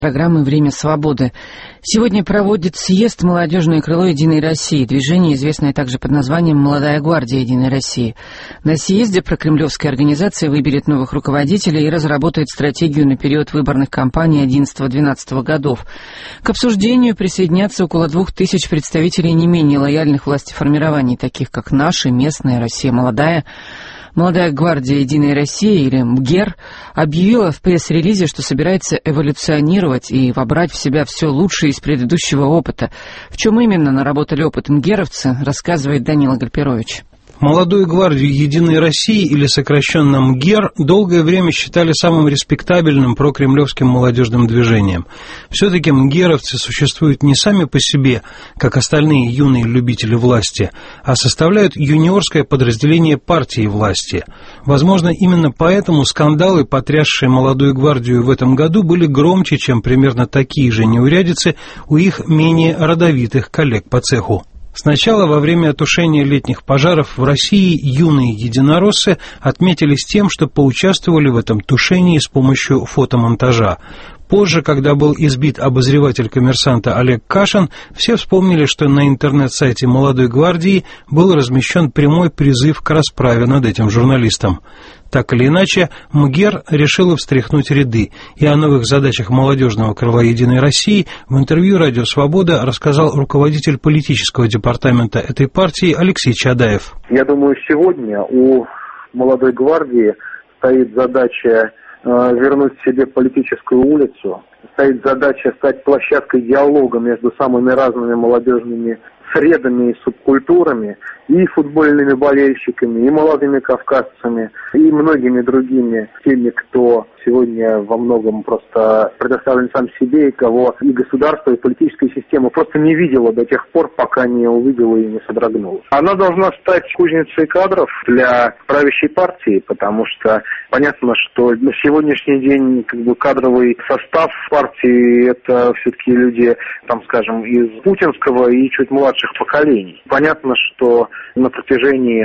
Программы «Время свободы». Сегодня проводит съезд «Молодежное крыло Единой России», движение, известное также под названием «Молодая гвардия Единой России». На съезде прокремлевская организация выберет новых руководителей и разработает стратегию на период выборных кампаний 2011-2012 годов. К обсуждению присоединятся около 2000 представителей не менее лояльных властеформирований, таких как «Наши», «Местная», «Россия молодая». Молодая гвардия Единой России, или МГЕР, объявила в пресс-релизе, что собирается эволюционировать и вобрать в себя все лучшее из предыдущего опыта. В чем именно наработали опыт МГЕРовцы, рассказывает Данила Гальперович. Молодую гвардию Единой России, или сокращенно МГЕР, долгое время считали самым респектабельным прокремлевским молодежным движением. Все-таки МГЕРовцы существуют не сами по себе, как остальные юные любители власти, а составляют юниорское подразделение партии власти. Возможно, именно поэтому скандалы, потрясшие молодую гвардию в этом году, были громче, чем примерно такие же неурядицы у их менее родовитых коллег по цеху. Сначала, во время тушения летних пожаров в России, юные единороссы отметились тем, что поучаствовали в этом тушении с помощью фотомонтажа. Позже, когда был избит обозреватель «Коммерсанта» Олег Кашин, все вспомнили, что на интернет-сайте «Молодой гвардии» был размещен прямой призыв к расправе над этим журналистом. Так или иначе, МГЕР решила встряхнуть ряды, и о новых задачах молодежного крыла Единой России в интервью «Радио Свобода» рассказал руководитель политического департамента этой партии Алексей Чадаев. Я думаю, сегодня у «Молодой гвардии» стоит задача вернуть себе политическую улицу, стоит задача стать площадкой диалога между самыми разными молодежными средами и субкультурами, и футбольными болельщиками, и молодыми кавказцами, и многими другими, теми, кто сегодня во многом просто предоставлен сам себе, и кого и государство, и политическая система просто не видела до тех пор, пока не увидела и не содрогнулась. Она должна стать кузницей кадров для правящей партии, потому что понятно, что на сегодняшний день кадровый состав партии — это все-таки люди, скажем, из путинского и чуть младших поколений. Понятно, что на протяжении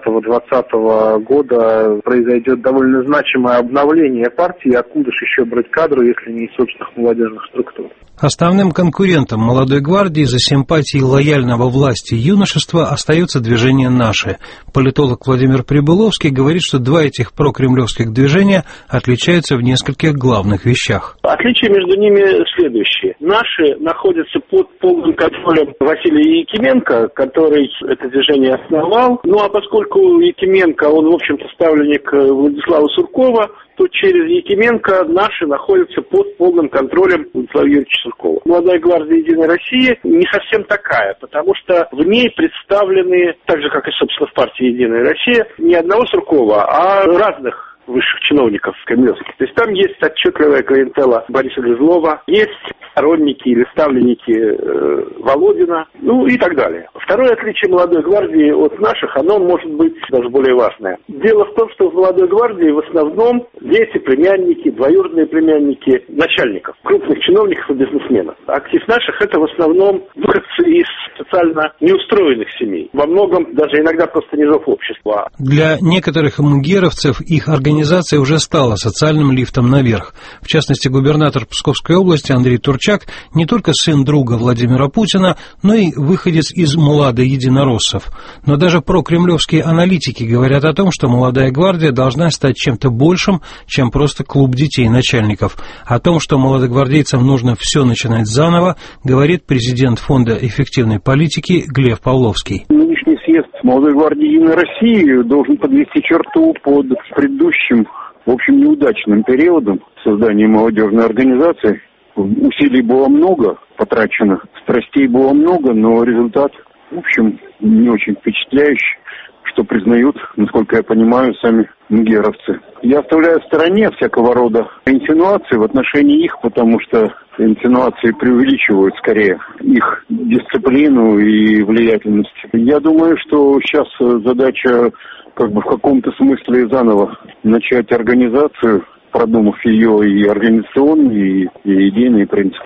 10-20 года произойдет довольно значимое обновление партии, откуда же еще брать кадры, если не из собственных молодежных структур. Основным конкурентом «Молодой гвардии» за симпатии лояльного власти юношества остается движение «Наши». Политолог Владимир Прибыловский говорит, что два этих прокремлевских движения отличаются в нескольких главных вещах. Отличия между ними следующие. «Наши» находятся под полным контролем Василия Якименко, который это движение основал. Ну а поскольку Якименко, он, в общем-то, ставленник Владислава Суркова, то через Якименко «Наши» находятся под полным контролем Владислава Юрьевича Суркова. «Молодая гвардия Единой России» не совсем такая, потому что в ней представлены, так же, как и, собственно, в партии «Единая Россия», не одного Суркова, а разных высших чиновников кремлевских. То есть там есть отчетливая клиентела Бориса Грызлова, есть сторонники или ставленники Володина, ну и так далее. Второе отличие «Молодой гвардии» от «Наших», оно может быть даже более важное. Дело в том, что в «Молодой гвардии» в основном дети, племянники, двоюродные племянники начальников, крупных чиновников и бизнесменов. Актив «Наших» — это в основном выходцы из социально неустроенных семей. Во многом даже иногда просто низов общества. Для некоторых МГЕРовцев их организация уже стала социальным лифтом наверх. В частности, губернатор Псковской области Андрей Турчак не только сын друга Владимира Путина, но и выходец из млада единороссов. Но даже прокремлевские аналитики говорят о том, что «Молодая гвардия» должна стать чем-то большим, чем просто клуб детей начальников. О том, что молодогвардейцам нужно все начинать заново, говорит президент Фонда эффективной политики Глеб Павловский. Нынешний съезд «Молодой гвардии Единой России» должен подвести черту под предыдущим, в общем, неудачным периодом создания молодежной организации. Усилий было много потрачено, страстей было много, но результат, в общем, не очень впечатляющий, что признают, насколько я понимаю, сами МГЕРовцы. Я оставляю в стороне всякого рода инсинуации в отношении их, потому что инсинуации преувеличивают скорее их дисциплину и влиятельность. Я думаю, что сейчас задача в каком-то смысле заново начать организацию, продумав ее и организационные, и идейные принципы.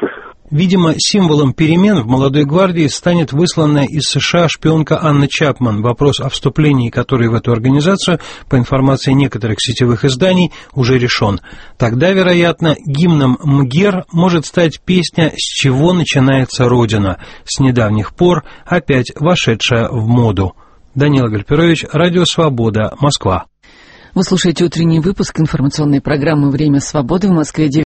Видимо, символом перемен в «Молодой гвардии» станет высланная из США шпионка Анна Чапман, вопрос о вступлении которой в эту организацию, по информации некоторых сетевых изданий, уже решен. Тогда, вероятно, гимном МГЕР может стать песня «С чего начинается Родина», с недавних пор опять вошедшая в моду. Данила Гальперович, Радио Свобода, Москва. Вы слушаете утренний выпуск информационной программы «Время свободы» в Москве.